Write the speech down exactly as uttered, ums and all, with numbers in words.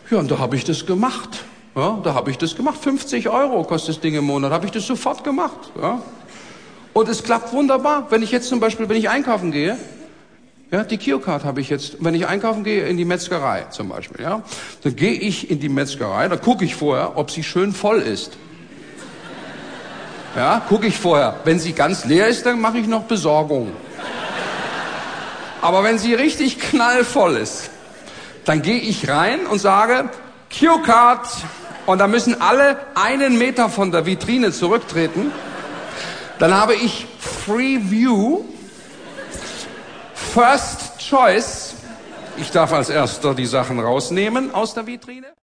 Ja, und da habe ich das gemacht. Ja, da habe ich das gemacht. fünfzig Euro kostet das Ding im Monat. Habe ich das sofort gemacht. Ja. Und es klappt wunderbar. Wenn ich jetzt zum Beispiel, wenn ich einkaufen gehe, ja, die Q-Card habe ich jetzt, wenn ich einkaufen gehe, in die Metzgerei zum Beispiel, ja, dann gehe ich in die Metzgerei, da gucke ich vorher, ob sie schön voll ist. Ja, gucke ich vorher. Wenn sie ganz leer ist, dann mache ich noch Besorgung. Aber wenn sie richtig knallvoll ist, dann gehe ich rein und sage, Q-Card. Und da müssen alle einen Meter von der Vitrine zurücktreten. Dann habe ich Free View, First Choice. Ich darf als Erster die Sachen rausnehmen aus der Vitrine.